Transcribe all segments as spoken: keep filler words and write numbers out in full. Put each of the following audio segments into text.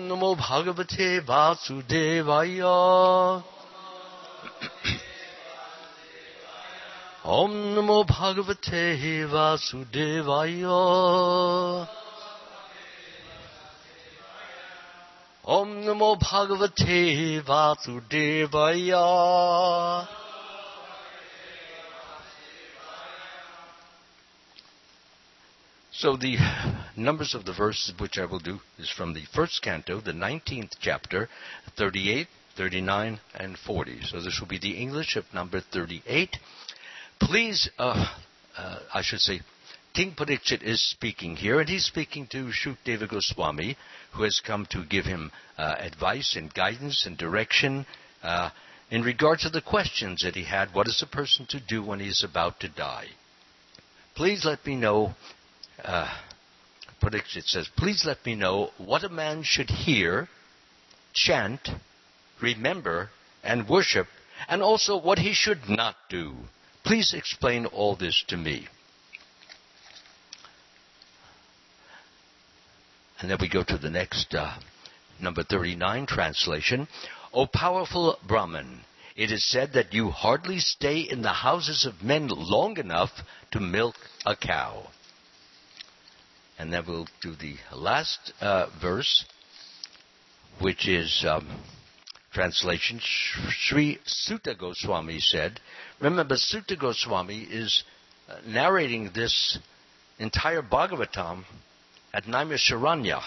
Om Namo Bhagavate Vasudevaya. Om Namo Bhagavate Vasudevaya. Om Namo Bhagavate Vasudevaya. So the numbers of the verses which I will do is from the first canto, the nineteenth chapter, thirty-eight, thirty-nine, and forty. So this will be the English of number thirty-eight. Please, uh, uh, I should say, King Parikshit is speaking here, and he's speaking to Shukdeva Goswami, who has come to give him uh, advice and guidance and direction uh, in regard to the questions that he had. What is a person to do when he is about to die? Please let me know, uh, Parikshit says, please let me know what a man should hear, chant, remember, and worship, and also what he should not do. Please explain all this to me. And then we go to the next, uh, number thirty-nine translation. O powerful Brahman, it is said that you hardly stay in the houses of men long enough to milk a cow. And then we'll do the last uh, verse, which is um, translation. Sri Sutta Goswami said, remember, Sutta Goswami is uh, narrating this entire Bhagavatam at Naimisharanya.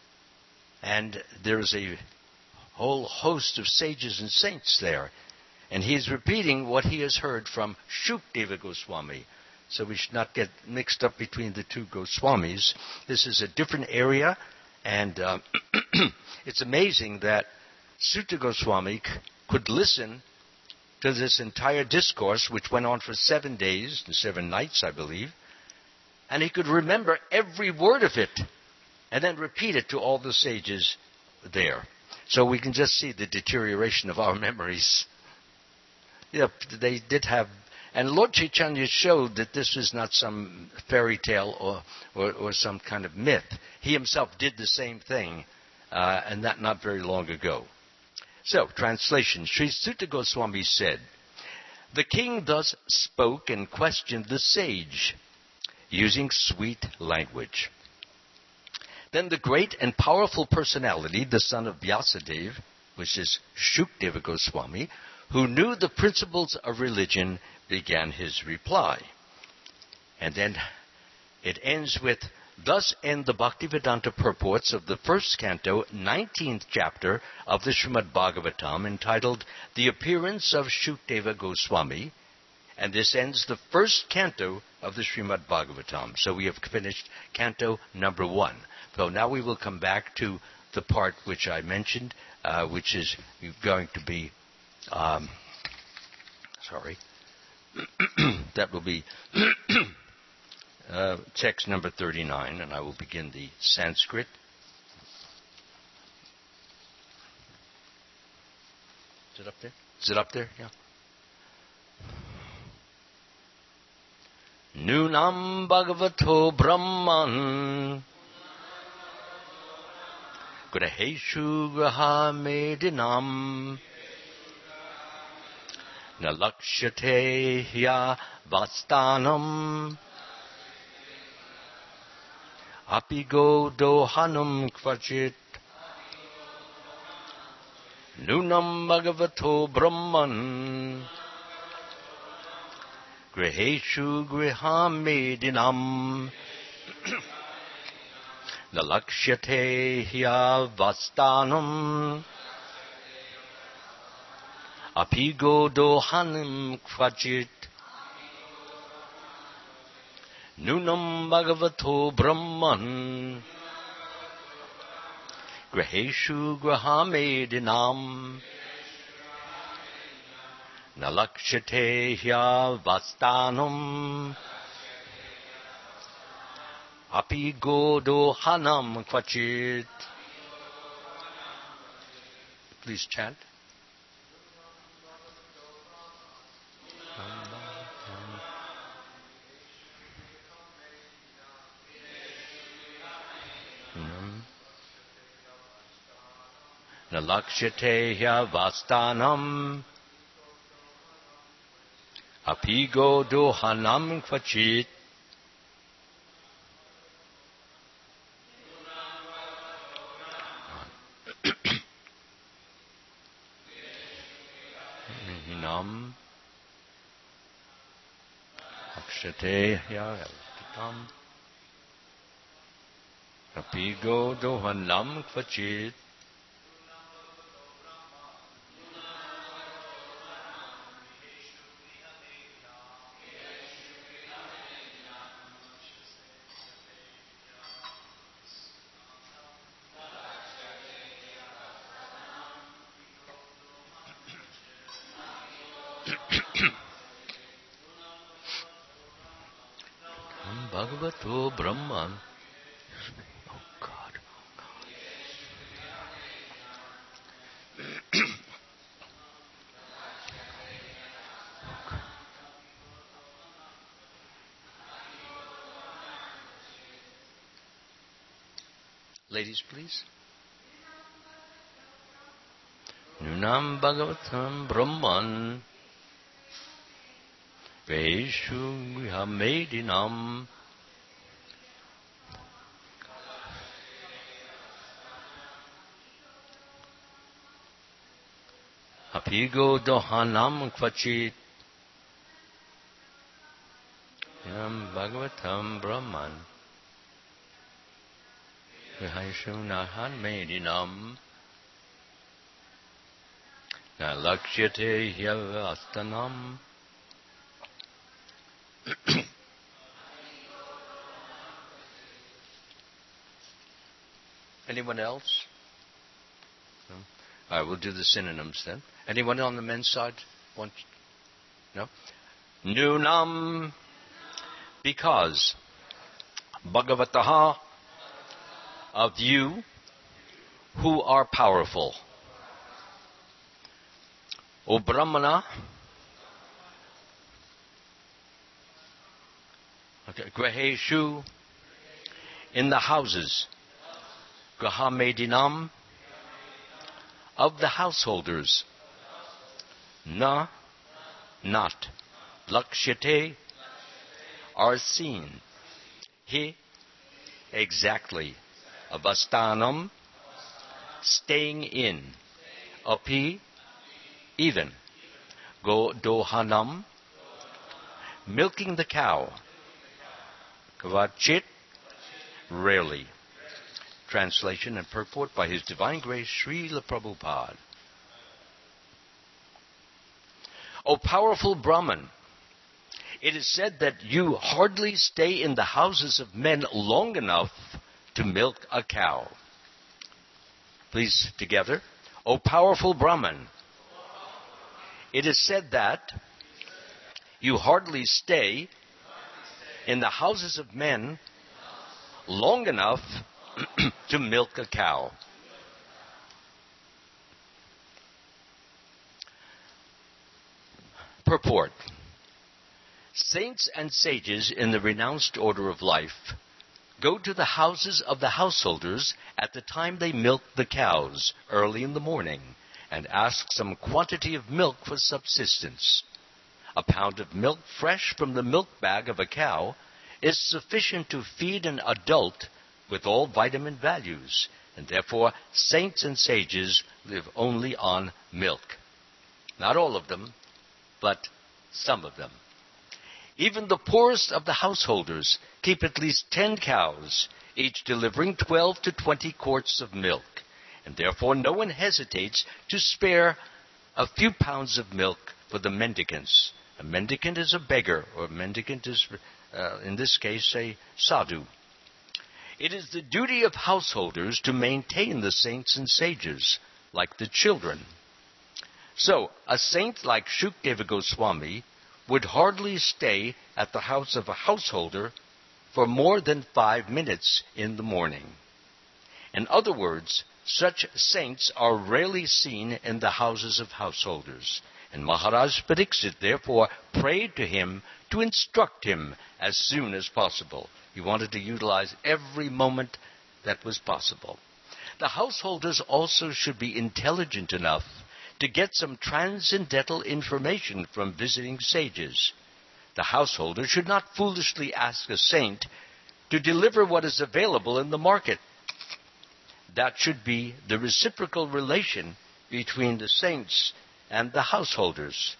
And there's a whole host of sages and saints there. And he's repeating what he has heard from Shukdeva Goswami. So we should not get mixed up between the two Goswamis. This is a different area. And uh, it's amazing that Sutta Goswami c- could listen to this entire discourse, which went on for seven days and seven nights, I believe. And he could remember every word of it and then repeat it to all the sages there. So we can just see the deterioration of our memories. Yeah, they did have... And Lord Chaitanya showed that this is not some fairy tale or, or, or some kind of myth. He himself did the same thing, uh, and that not very long ago. So, translation. Sri Sutta Goswami said, the king thus spoke and questioned the sage, using sweet language. Then the great and powerful personality, the son of Vyasadeva, which is Shukdeva Goswami, who knew the principles of religion, began his reply. And then it ends with, thus end the Bhaktivedanta purports of the first canto, nineteenth chapter of the Srimad Bhagavatam, entitled The Appearance of Shukdeva Goswami. And this ends the first canto of the Srimad Bhagavatam. So we have finished canto number one. So now we will come back to the part which I mentioned, uh, which is going to be, um, sorry, that will be uh, text number thirty-nine, and I will begin the Sanskrit. Is it up there? Is it up there? Yeah. Nunam Bhagavato Brahman Graheshu Graha Medinam Nalakshate Hya Vastanam Apigo Dohanam Kvachit Nunam Bhagavato Brahman Griheshu Griham Medinam Nalakshate Hya Vastanam Apigo Dohanam Kvachit Nunam Bhagavato Brahman Griheshu Grahamedinam Nalakshate Hya Vastanam Apigo Dohanam Kvachit. Please chant. na lakshate hyavastanam apigo dohanam kvachit hinam lakshate hyavastanam apigo dohanam kvachit. Bhagavato Brahman. Oh God. Ladies, please. Nunam Bhagavatam Brahman Veshu Vihamedinam Apigo Dohanam Kvachit Nunam Bhagavatam Brahman Veshu Vihamedinam Na Lakshate Hyavastanam. Anyone else? No? All right, we'll do the synonyms then. Anyone on the men's side want? No? Nunam, because Bhagavataha, of you who are powerful. O Brahmana, okay, Graheshu, in the houses, Grahamedinam, of the householders, Na, not, Lakshyate, are seen, He, exactly, Avastanam, staying in, Api, even, Go Dohanam, milking the cow, Kvachit, rarely. Translation and purport by His Divine Grace Srila Prabhupada. O powerful Brahman, it is said that you hardly stay in the houses of men long enough to milk a cow. Please, together. O powerful Brahman, it is said that you hardly stay in the houses of men long enough to milk a cow. Purport. Saints and sages in the renounced order of life go to the houses of the householders at the time they milk the cows early in the morning and ask some quantity of milk for subsistence. A pound of milk fresh from the milk bag of a cow is sufficient to feed an adult with all vitamin values, and therefore saints and sages live only on milk. Not all of them, but some of them. Even the poorest of the householders keep at least ten cows, each delivering twelve to twenty quarts of milk, and therefore no one hesitates to spare a few pounds of milk for the mendicants. A mendicant is a beggar, or a mendicant is, uh, in this case, a sadhu. It is the duty of householders to maintain the saints and sages, like the children. So, a saint like Shukdeva Goswami would hardly stay at the house of a householder for more than five minutes in the morning. In other words, such saints are rarely seen in the houses of householders, and Maharaj Pariksit therefore prayed to him to instruct him as soon as possible. He wanted to utilize every moment that was possible. the householders also should be intelligent enough to get some transcendental information from visiting sages. The householder should not foolishly ask a saint to deliver what is available in the market. That should be the reciprocal relation between the saints and the householders.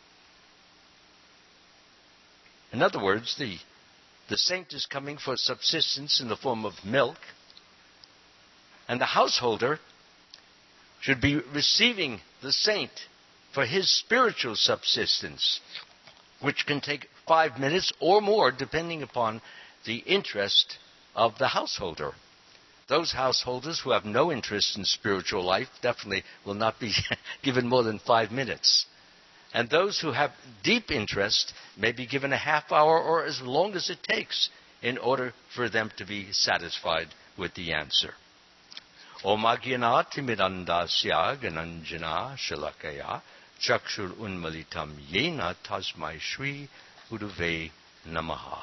In other words, the, the saint is coming for subsistence in the form of milk, and the householder should be receiving the saint for his spiritual subsistence, which can take five minutes or more, depending upon the interest of the householder. Those householders who have no interest in spiritual life definitely will not be given more than five minutes. And those who have deep interest may be given a half hour or as long as it takes in order for them to be satisfied with the answer. Om Agyana Timidandasya Gananjana Shalakaya Chakshur Unmalitam Yena Tasmai Shri Uduve Namaha.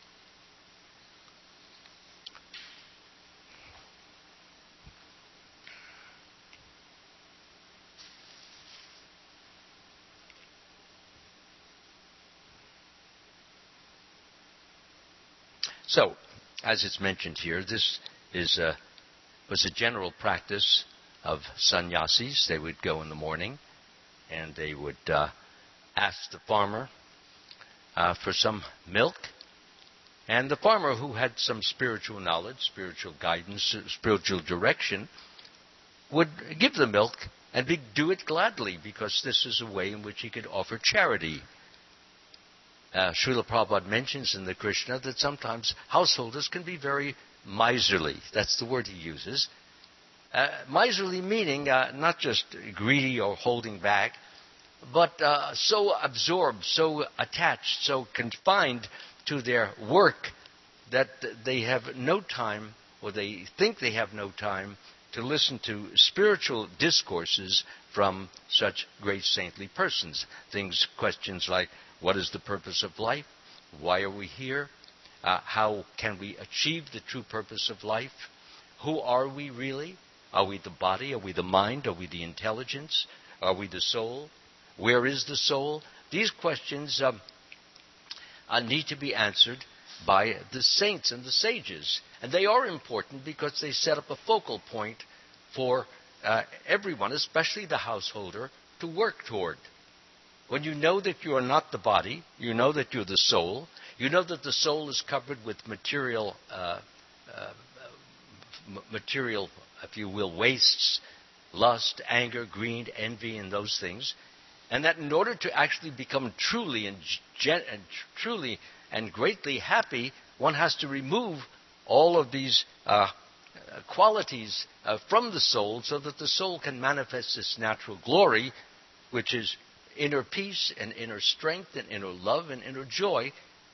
So, as it's mentioned here, this is a, was a general practice of sannyasis. They would go in the morning and they would uh, ask the farmer uh, for some milk. And the farmer, who had some spiritual knowledge, spiritual guidance, spiritual direction, would give the milk and be, do it gladly, because this is a way in which he could offer charity. Uh, Srila Prabhupada mentions in the Krishna that sometimes householders can be very miserly. That's the word he uses. Uh, miserly meaning uh, not just greedy or holding back, but uh, so absorbed, so attached, so confined to their work that they have no time, or they think they have no time, to listen to spiritual discourses from such great saintly persons. Things, questions like, what is the purpose of life? Why are we here? Uh, how can we achieve the true purpose of life? Who are we really? Are we the body? Are we the mind? Are we the intelligence? Are we the soul? Where is the soul? These questions um, uh, need to be answered by the saints and the sages. And they are important because they set up a focal point for uh, everyone, especially the householder, to work toward. When you know that you are not the body, you know that you're the soul, you know that the soul is covered with material, uh, uh, m- material, if you will, wastes, lust, anger, greed, envy, and those things, and that in order to actually become truly and, gen- and truly and greatly happy, one has to remove all of these uh, qualities uh, from the soul, so that the soul can manifest its natural glory, which is inner peace and inner strength and inner love and inner joy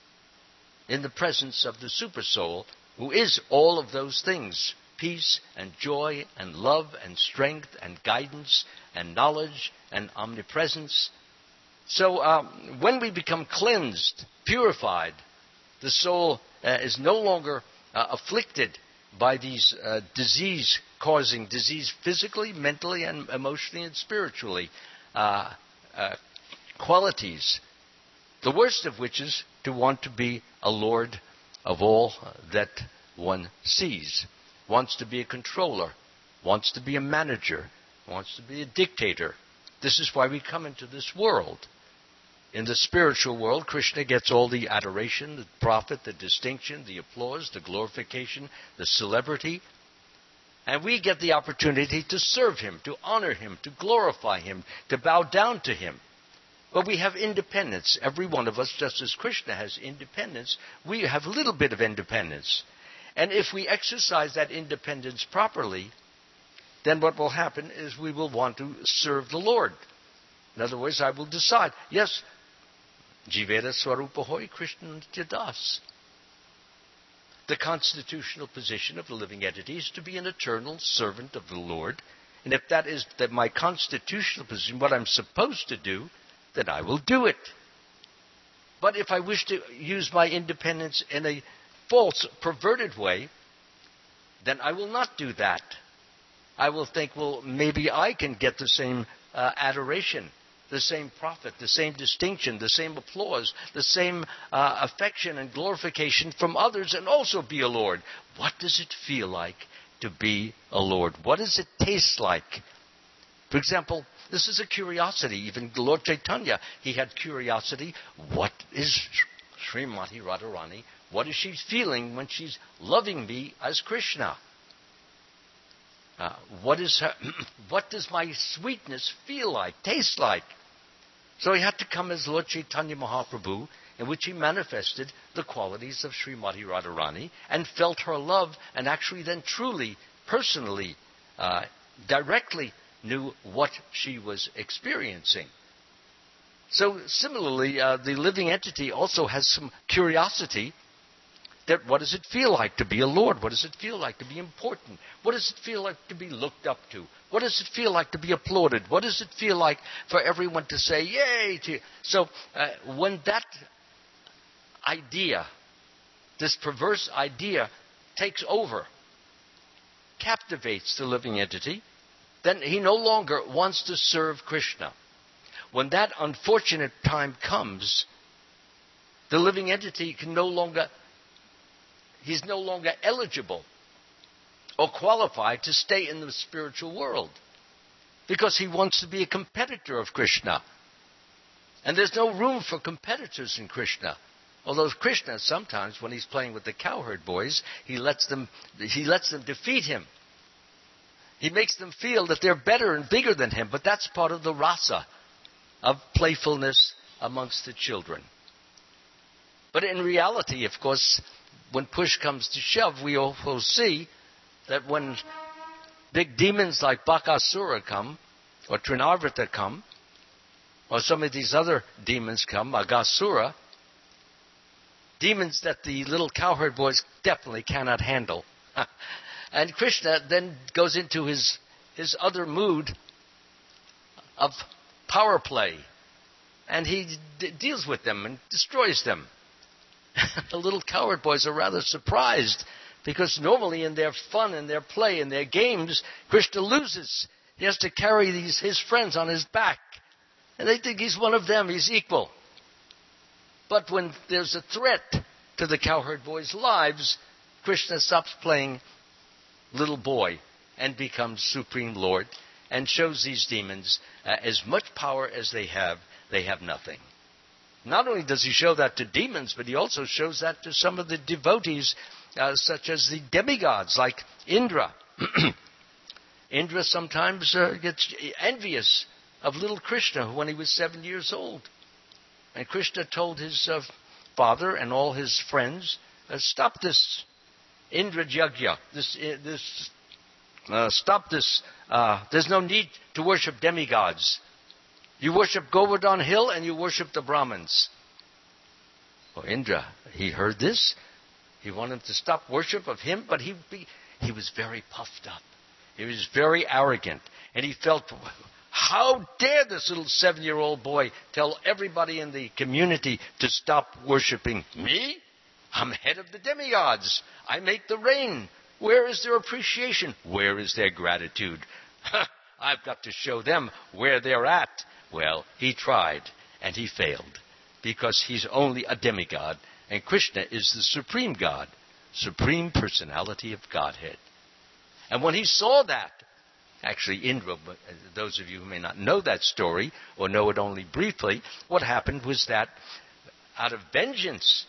in the presence of the Supersoul, who is all of those things: peace and joy and love and strength and guidance and knowledge and omnipresence. So um, when we become cleansed, purified, the soul uh, is no longer uh, afflicted by these uh, disease-causing disease physically, mentally, and emotionally and spiritually. Uh, Uh, qualities, the worst of which is to want to be a lord of all that one sees, wants to be a controller, wants to be a manager, wants to be a dictator. This is why we come into this world. In the spiritual world, Krishna gets all the adoration, the profit, the distinction, the applause, the glorification, the celebrity. And we get the opportunity to serve him, to honor him, to glorify him, to bow down to him. But we have independence. Every one of us, just as Krishna has independence, we have a little bit of independence. And if we exercise that independence properly, then what will happen is we will want to serve the Lord. In other words, I will decide, yes, Jivera Swarupa Hoy Krishna Nityadas. The constitutional position of the living entity is to be an eternal servant of the Lord. And if that is that my constitutional position, what I'm supposed to do, then I will do it. But if I wish to use my independence in a false, perverted way, then I will not do that. I will think, well, maybe I can get the same uh, adoration, the same profit, the same distinction, the same applause, the same uh, affection and glorification from others and also be a Lord. What does it feel like to be a Lord? What does it taste like? For example, this is a curiosity. Even Lord Chaitanya, he had curiosity. What is Srimati Radharani? What is she feeling when she's loving me as Krishna? Uh, what is her, what does my sweetness feel like, taste like? So he had to come as Lord Chaitanya Mahaprabhu, in which he manifested the qualities of Srimati Radharani and felt her love and actually then truly, personally, uh, directly knew what she was experiencing. So similarly, uh, the living entity also has some curiosity that what does it feel like to be a Lord? What does it feel like to be important? What does it feel like to be looked up to? What does it feel like to be applauded? What does it feel like for everyone to say, yay! To you? So uh, when that idea, this perverse idea, takes over, captivates the living entity, then he no longer wants to serve Krishna. When that unfortunate time comes, the living entity can no longer, he's no longer eligible or qualified to stay in the spiritual world because he wants to be a competitor of Krishna. And there's no room for competitors in Krishna. Although Krishna sometimes, when he's playing with the cowherd boys, he lets them, he lets them defeat him. He makes them feel that they're better and bigger than him, but that's part of the rasa of playfulness amongst the children. But in reality, of course, when push comes to shove, we also see that when big demons like Bakasura come, or Trinarvrata come, or some of these other demons come, Agasura, demons that the little cowherd boys definitely cannot handle. And Krishna then goes into his, his other mood of power play. And he d- deals with them and destroys them. The little cowherd boys are rather surprised because normally in their fun and their play and their games, Krishna loses. He has to carry these his friends on his back. And they think he's one of them, he's equal. But when there's a threat to the cowherd boys' lives, Krishna stops playing little boy and becomes Supreme Lord and shows these demons uh, as much power as they have, they have nothing. Not only does he show that to demons, but he also shows that to some of the devotees, uh, such as the demigods like Indra. Indra sometimes uh, gets envious of little Krishna when he was seven years old. And Krishna told his uh, father and all his friends, uh, stop this Indra Jagya, this, uh, this, uh, stop this. Uh, there's no need to worship demigods. You worship Govardhan Hill and you worship the Brahmins. Well, Indra, he heard this. He wanted to stop worship of him, but he, he was very puffed up. He was very arrogant. And he felt, how dare this little seven-year-old boy tell everybody in the community to stop worshiping me? I'm head of the demigods. I make the rain. Where is their appreciation? Where is their gratitude? I've got to show them where they're at. Well, he tried, and he failed, because he's only a demigod, and Krishna is the supreme God, supreme personality of Godhead. And when he saw that, actually Indra, but those of you who may not know that story, or know it only briefly, what happened was that out of vengeance,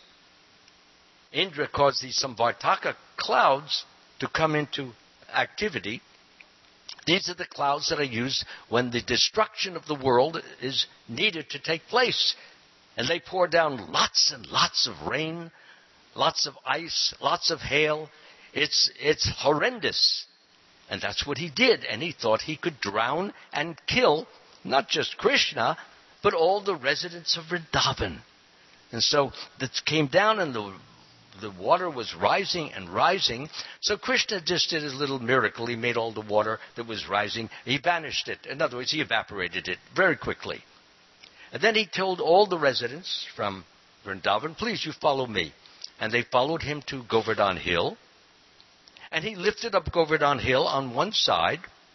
Indra caused these Samvartaka clouds to come into activity. These are the clouds that are used when the destruction of the world is needed to take place. And they pour down lots and lots of rain, lots of ice, lots of hail. It's, it's horrendous. And that's what he did. And he thought he could drown and kill not just Krishna, but all the residents of Vrindavan. And so that came down and the The water was rising and rising. So Krishna just did his little miracle. He made all the water that was rising. He vanished it. In other words, he evaporated it very quickly. And then he told all the residents from Vrindavan, please, you follow me. And they followed him to Govardhan Hill. And he lifted up Govardhan Hill on one side.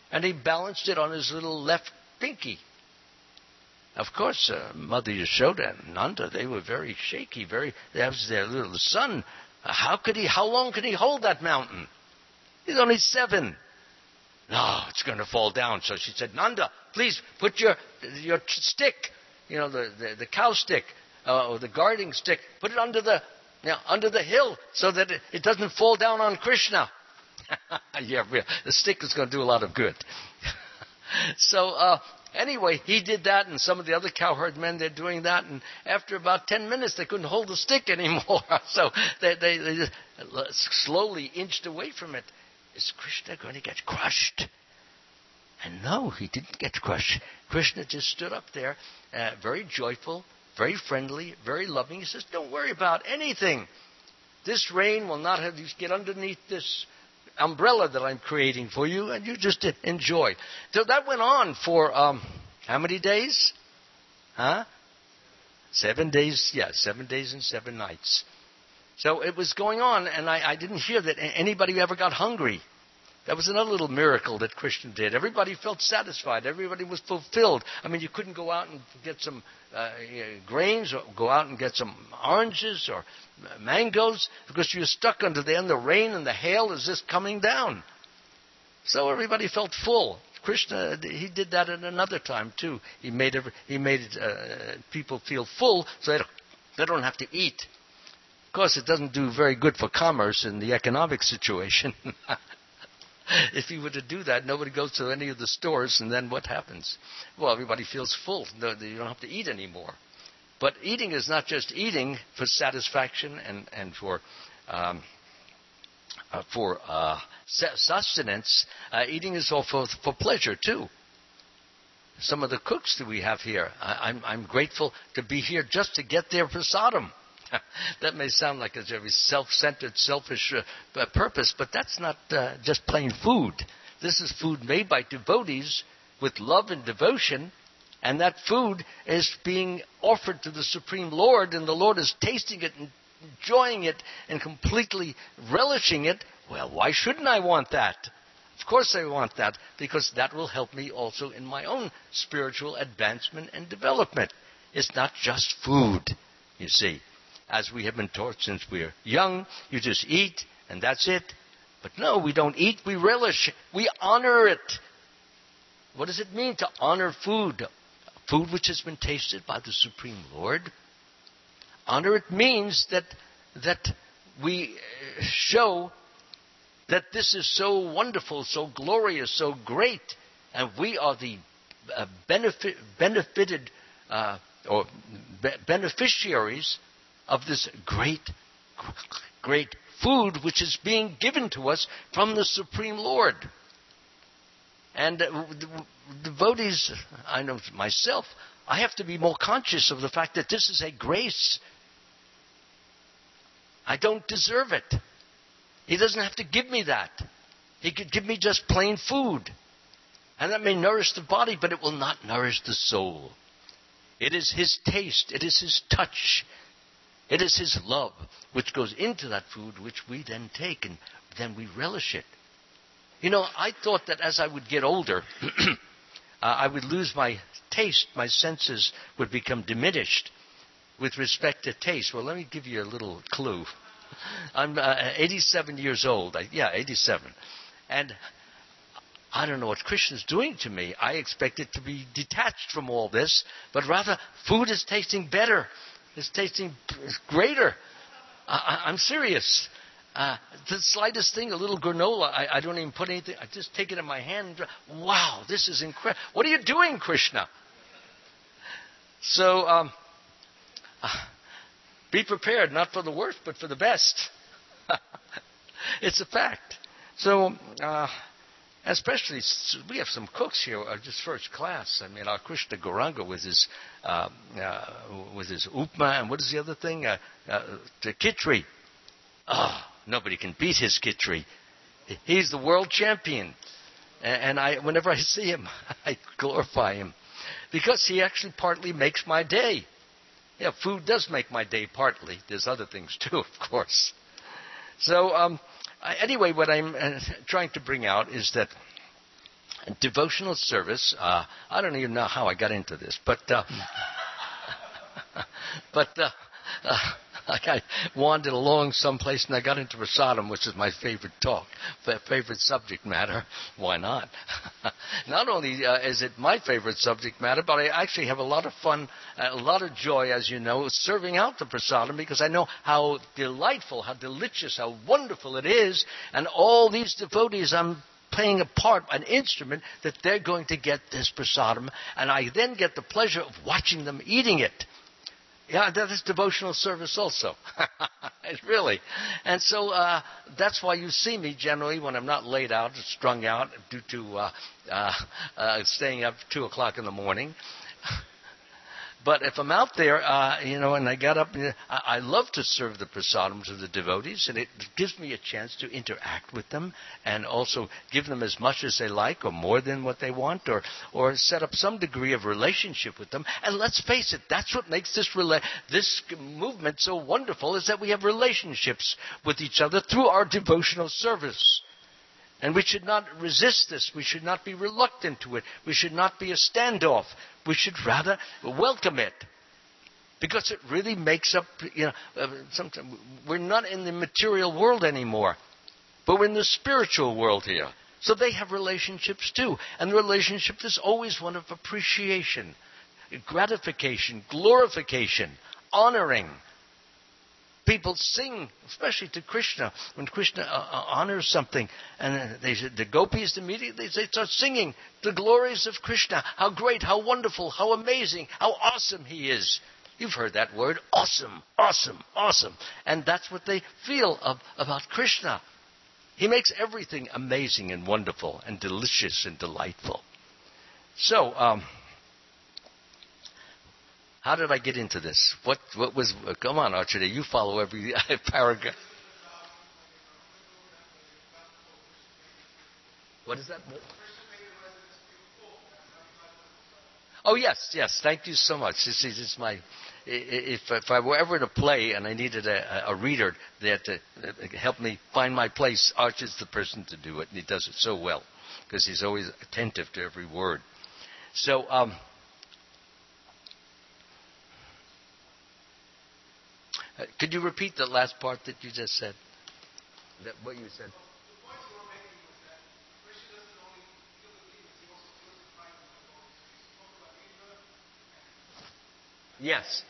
and he balanced it on his little left pinky. Of course, uh, Mother Yashoda and Nanda, they were very shaky. Very, that was their little son. Uh, how could he? How long could he hold that mountain? He's only seven. No, it's going to fall down. So she said, Nanda, please put your your stick, you know, the, the, the cow stick, uh, or the guarding stick, put it under the you know, under the hill so that it, it doesn't fall down on Krishna. Yeah, the stick is going to do a lot of good. So uh, anyway, he did that, and some of the other cowherd men, they're doing that, and after about ten minutes, they couldn't hold the stick anymore. So they, they, they just slowly inched away from it. Is Krishna going to get crushed? And no, he didn't get crushed. Krishna just stood up there, uh, very joyful, very friendly, very loving. He says, don't worry about anything. This rain will not have you get underneath this umbrella that I'm creating for you, and you just enjoy. So that went on for um, how many days? Huh? Seven days, yeah, seven days and seven nights. So it was going on, and I, I didn't hear that anybody ever got hungry. That was another little miracle that Krishna did. Everybody felt satisfied. Everybody was fulfilled. I mean, you couldn't go out and get some uh, grains or go out and get some oranges or mangoes because you're stuck under there, and the rain and the hail is just coming down. So everybody felt full. Krishna, he did that at another time too. He made every, he made uh, people feel full so they don't, they don't have to eat. Of course, it doesn't do very good for commerce in the economic situation. If you were to do that, nobody goes to any of the stores, and then what happens? Well, everybody feels full. No, you don't have to eat anymore. But eating is not just eating for satisfaction and, and for um, uh, for uh, sustenance. Uh, eating is also for, for pleasure, too. Some of the cooks that we have here, I, I'm, I'm grateful to be here just to get their prasadam. That may sound like a very self-centered, selfish uh, purpose, but that's not uh, just plain food. This is food made by devotees with love and devotion, and that food is being offered to the Supreme Lord, and the Lord is tasting it and enjoying it and completely relishing it. Well, why shouldn't I want that? Of course I want that, because that will help me also in my own spiritual advancement and development. It's not just food, you see. As we have been taught since we're young, you just eat and that's it. But no, we don't eat, we relish. We honor it. What does it mean to honor food? Food which has been tasted by the Supreme Lord. Honor it means that that we show that this is so wonderful, so glorious, so great, and we are the uh, benefit, benefited uh, or be- beneficiaries of this great, great food which is being given to us from the Supreme Lord. And uh, devotees, I know myself, I have to be more conscious of the fact that this is a grace. I don't deserve it. He doesn't have to give me that. He could give me just plain food. And that may nourish the body, but it will not nourish the soul. It is His taste. It is His touch. It is His love which goes into that food, which we then take and then we relish it. You know, I thought that as I would get older, uh, I would lose my taste. My senses would become diminished with respect to taste. Well, let me give you a little clue. I'm uh, eighty-seven years old. I, yeah, eighty-seven. And I don't know what Krishna's doing to me. I expected to be detached from all this, but rather food is tasting better. It's tasting greater. I, I'm serious. Uh, the slightest thing, a little granola, I, I don't even put anything. I just take it in my hand. And, wow, this is incredible. What are you doing, Krishna? So, um, uh, be prepared, not for the worst, but for the best. It's a fact. So, uh, especially, we have some cooks here who are just first class. I mean, our Krishna Gauranga with his, uh, uh, with his upma, and what is the other thing? Uh, uh, the khichdi. Oh, nobody can beat his khichdi. He's the world champion. And I, whenever I see him, I glorify him. Because he actually partly makes my day. Yeah, food does make my day partly. There's other things too, of course. So, um, anyway, what I'm uh, trying to bring out is that devotional service. Uh, I don't even know how I got into this, but uh, but uh, uh, like I wandered along someplace and I got into prasadam, which is my favorite talk, favorite subject matter. Why not? Not only uh, is it my favorite subject matter, but I actually have a lot of fun, a lot of joy, as you know, serving out the prasadam, because I know how delightful, how delicious, how wonderful it is, and all these devotees I'm playing a part, an instrument, that they're going to get this prasadam, and I then get the pleasure of watching them eating it. Yeah, that is devotional service also. Really. And so uh, that's why you see me generally when I'm not laid out, strung out due to uh, uh, uh, staying up two o'clock in the morning. But if I'm out there, uh, you know, and I got up, I, I love to serve the prasadam to the devotees, and it gives me a chance to interact with them and also give them as much as they like or more than what they want, or or set up some degree of relationship with them. And let's face it, that's what makes this rela- this movement so wonderful, is that we have relationships with each other through our devotional service. And we should not resist this. We should not be reluctant to it. We should not be a standoff. We should rather welcome it, because it really makes up, you know, uh, sometimes we're not in the material world anymore, but we're in the spiritual world here. So they have relationships too. And the relationship is always one of appreciation, gratification, glorification, honoring. People sing, especially to Krishna, when Krishna uh, honors something, and they, the gopis immediately they start singing the glories of Krishna. How great, how wonderful, how amazing, how awesome he is. You've heard that word, awesome, awesome, awesome. And that's what they feel of, about Krishna. He makes everything amazing and wonderful and delicious and delightful. So, um, how did I get into this? What what was... Uh, come on, Archie, you follow every paragraph. What is that? Oh, yes, yes. Thank you so much. This is, this is my... If, if I were ever in a play and I needed a, a reader that to help me find my place, Arch is the person to do it, and he does it so well, because he's always attentive to every word. So... um Uh, could you repeat the last part that you just said? That what you said? Yes.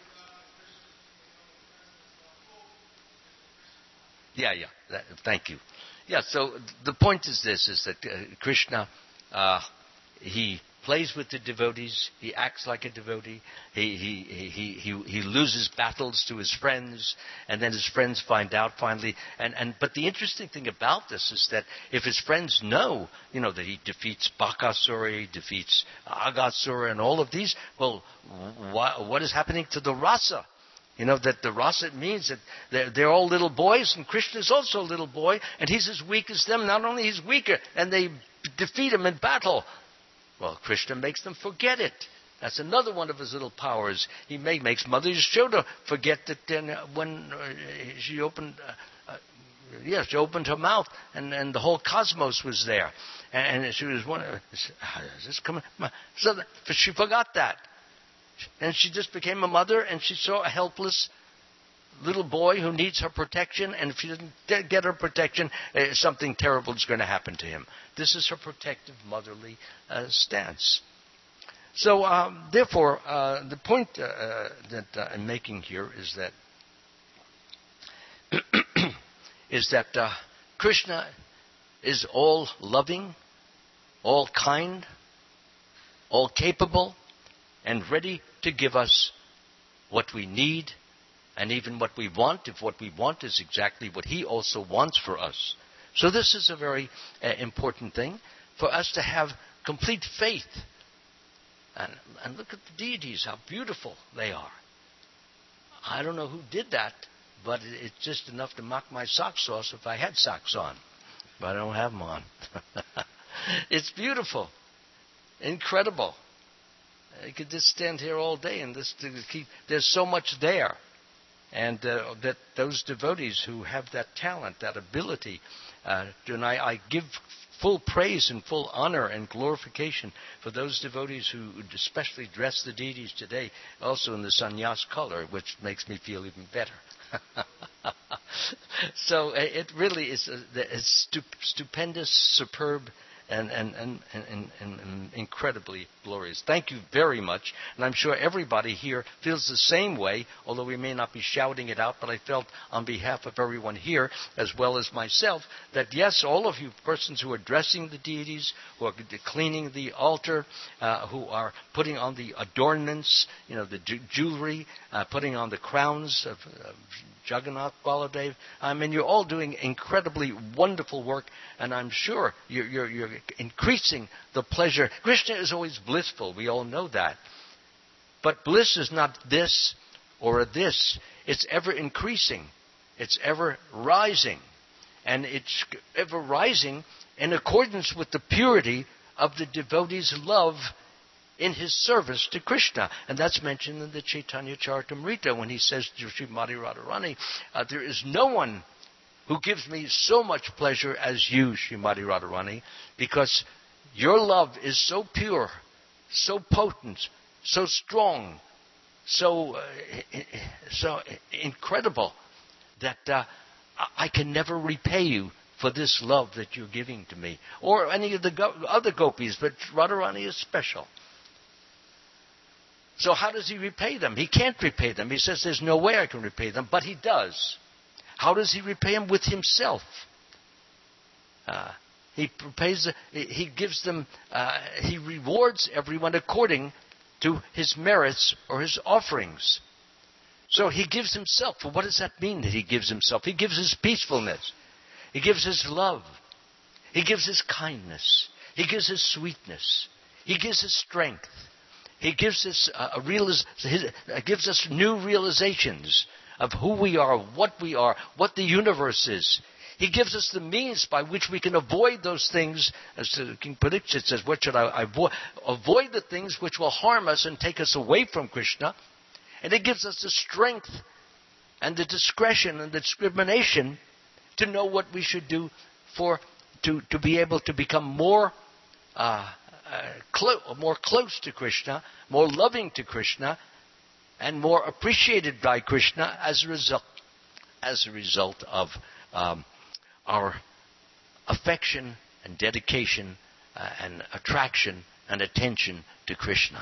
Yeah, yeah. That, thank you. Yeah. So the point is this: is that uh, Krishna, uh, he plays with the devotees. He acts like a devotee. He, he he he he loses battles to his friends, and then his friends find out finally. And, and but the interesting thing about this is that if his friends know, you know, that he defeats Bakasura, he defeats Aghasura, and all of these, well, wh- what is happening to the rasa? You know, that the rasa means that they're, they're all little boys, and Krishna is also a little boy, and he's as weak as them. Not only he's weaker, and they defeat him in battle. Well, Krishna makes them forget it. That's another one of his little powers. He may, makes Mother Yashoda forget that uh, when uh, she opened, uh, uh, yes, she opened her mouth, and, and the whole cosmos was there, and, and she was wondering, is this coming? So that, she forgot that, and she just became a mother, and she saw a helpless little boy who needs her protection, and if she doesn't get her protection, uh, something terrible is going to happen to him. This is her protective, motherly uh, stance. So, um, therefore, uh, the point uh, uh, that uh, I'm making here is that is that uh, Krishna is all loving, all kind, all capable, and ready to give us what we need. And even what we want, if what we want is exactly what he also wants for us. So this is a very uh, important thing for us to have complete faith. And, and look at the deities, how beautiful they are. I don't know who did that, but it's just enough to knock my socks off if I had socks on. But I don't have them on. It's beautiful. Incredible. I could just stand here all day and this to keep. There's so much there. And uh, that those devotees who have that talent, that ability, uh, and I, I give full praise and full honor and glorification for those devotees who especially dress the deities today, also in the sannyas color, which makes me feel even better. So it really is a, a stupendous, superb, And and, and, and, and and incredibly glorious. Thank you very much. And I'm sure everybody here feels the same way, although we may not be shouting it out, but I felt on behalf of everyone here, as well as myself, that yes, all of you persons who are dressing the deities, who are cleaning the altar, uh, who are putting on the adornments, you know, the ju- jewelry, uh, putting on the crowns of uh, Jagannath, Baladev. I mean, you're all doing incredibly wonderful work, and I'm sure you're, you're, you're increasing the pleasure. Krishna is always blissful. We all know that. But bliss is not this or a this. It's ever increasing. It's ever rising. And it's ever rising in accordance with the purity of the devotee's love in his service to Krishna. And that's mentioned in the Chaitanya Charitamrita when he says to Srimati Radharani, uh, there is no one who gives me so much pleasure as you, Srimati Radharani, because your love is so pure, so potent, so strong, so uh, so incredible that uh, I can never repay you for this love that you're giving to me, or any of the go- other gopis, but Radharani is special. So how does he repay them? He can't repay them. He says there's no way I can repay them, but he does. How does he repay them? With himself. Uh, he repays. He gives them. Uh, he rewards everyone according to his merits or his offerings. So he gives himself. Well, what does that mean that he gives himself? He gives his peacefulness. He gives his love. He gives his kindness. He gives his sweetness. He gives his strength. He gives us uh, a realis- his, uh, gives us new realizations of who we are, what we are, what the universe is. He gives us the means by which we can avoid those things, as King Parikshit says, what should I avoid? Avoid the things which will harm us and take us away from Krishna. And he gives us the strength and the discretion and the discrimination to know what we should do for to, to be able to become more uh, uh, clo- more close to Krishna, more loving to Krishna, and more appreciated by Krishna as a result, as a result of um, our affection and dedication uh, and attraction and attention to Krishna.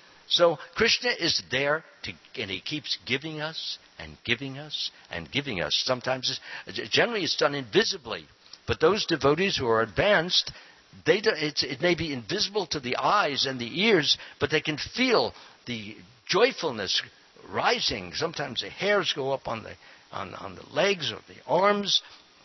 So Krishna is there, to, and he keeps giving us and giving us and giving us. Sometimes, it's, generally it's done invisibly, but those devotees who are advanced, they do, it's, it may be invisible to the eyes and the ears, but they can feel the joyfulness rising. Sometimes the hairs go up on the on, on the legs or the arms,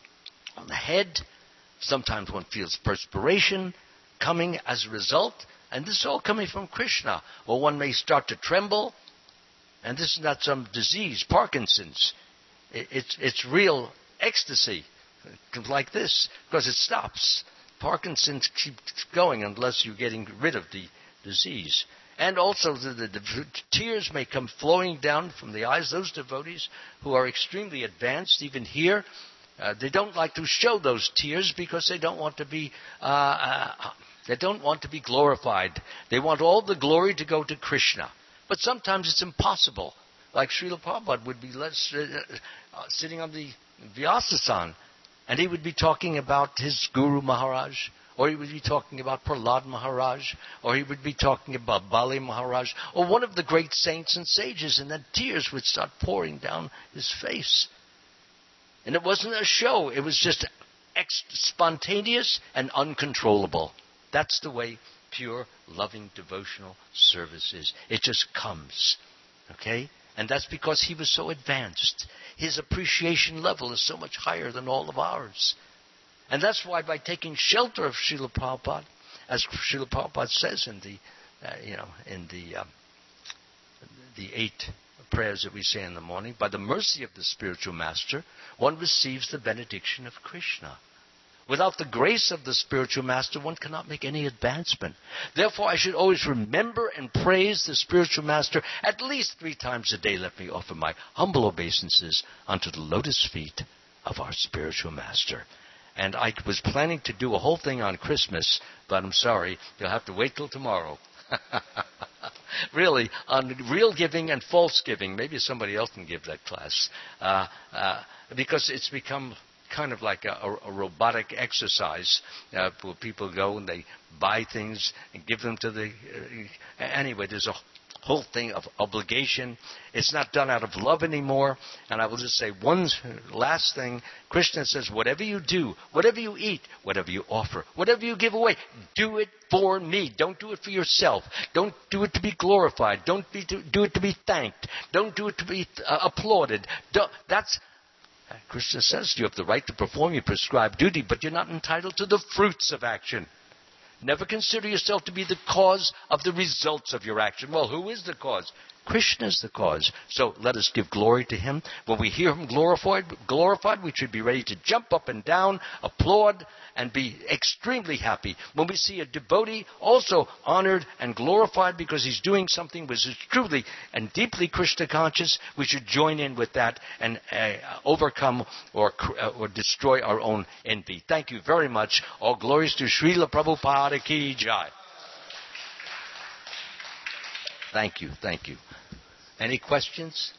on the head. Sometimes one feels perspiration coming as a result. And this is all coming from Krishna. Or one may start to tremble. And this is not some disease, Parkinson's. It, it's, it's real ecstasy. Like this. Because it stops. Parkinson's keeps going unless you're getting rid of the disease. And also the, the, the tears may come flowing down from the eyes. Those devotees who are extremely advanced, even here, uh, they don't like to show those tears because they don't want to be uh, uh, they don't want to be glorified. They want all the glory to go to Krishna. But sometimes it's impossible. Like Srila Prabhupada would be less, uh, uh, sitting on the Vyasasan, and he would be talking about his Guru Maharaj, or he would be talking about Prahlad Maharaj, or he would be talking about Bali Maharaj, or one of the great saints and sages, and then tears would start pouring down his face. And it wasn't a show. It was just ex- spontaneous and uncontrollable. That's the way pure, loving, devotional service is. It just comes. Okay? And that's because he was so advanced. His appreciation level is so much higher than all of ours. And that's why by taking shelter of Srila Prabhupada, as Srila Prabhupada says in the, uh, you know, in the um, the eight prayers that we say in the morning, by the mercy of the spiritual master, one receives the benediction of Krishna. Without the grace of the spiritual master, one cannot make any advancement. Therefore, I should always remember and praise the spiritual master at least three times a day. Let me offer my humble obeisances unto the lotus feet of our spiritual master. And I was planning to do a whole thing on Christmas, but I'm sorry, you'll have to wait till tomorrow. Really, on real giving and false giving. Maybe somebody else can give that class. Uh, uh, because it's become kind of like a, a, a robotic exercise uh, where people go and they buy things and give them to the... Uh, anyway, there's a whole thing of obligation. It's not done out of love anymore. And I will just say one last thing. Krishna says, whatever you do, whatever you eat, whatever you offer, whatever you give away, do it for me. Don't do it for yourself. Don't do it to be glorified. Don't be to, do it to be thanked. Don't do it to be uh, applauded. Don't, that's... Krishna says you have the right to perform your prescribed duty, but you're not entitled to the fruits of action. Never consider yourself to be the cause of the results of your action. Well, who is the cause? Krishna is the cause. So let us give glory to him. When we hear him glorified, glorified, we should be ready to jump up and down, applaud, and be extremely happy. When we see a devotee also honored and glorified because he's doing something which is truly and deeply Krishna conscious, we should join in with that and uh, overcome or, uh, or destroy our own envy. Thank you very much. All glories to Srila Prabhupada Ki Jai. Thank you, thank you. Any questions?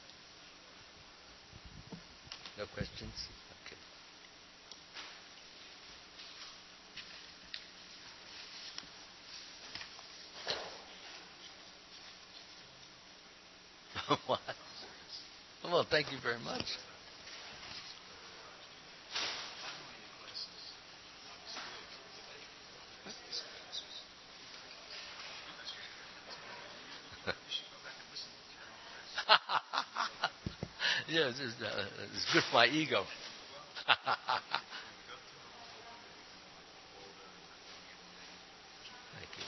No questions? Okay. What? Well, thank you very much. Yeah, it's, just, uh, it's good for my ego. Thank you.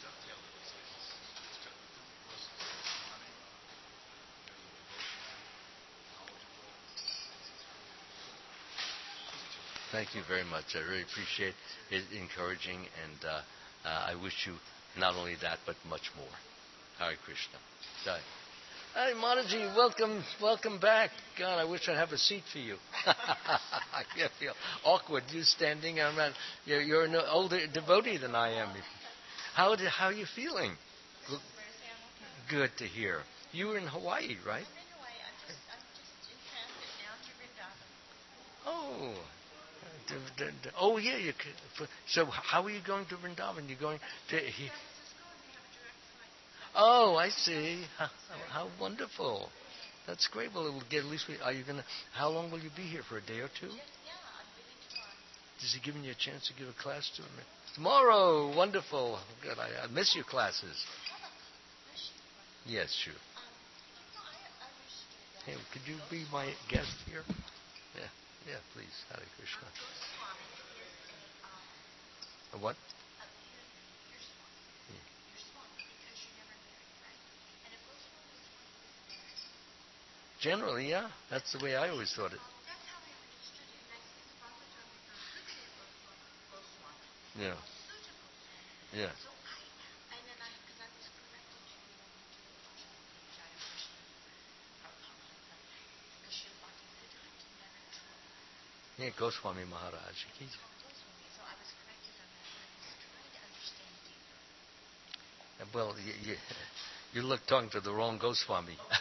Thank you very much. I really appreciate it, encouraging, and uh, uh, I wish you not only that, but much more. Hare Krishna. Jai. Hey, Mataji, welcome, welcome back. God, I wish I'd have a seat for you. I feel awkward, you standing around. You're, you're an older devotee than I am. How, did, how are you feeling? Good to hear. You were in Hawaii, right? Oh, oh yeah. You could, so how are you going to Vrindavan? You're going to... He, oh, I see. How, how wonderful. That's great. Well, it will get at least... We, are you going to... How long will you be here? For a day or two? Is he giving you a chance to give a class to him? Tomorrow. Wonderful. Good. I, I miss your classes. Yes, sure. Hey, could you be my guest here? Yeah, yeah, please. Hare Krishna. A what? Generally, yeah. That's the way I always thought it. Yeah. Yeah. Yeah, Goswami Maharaj. He's, well, you, you, you look talking to the wrong Goswami.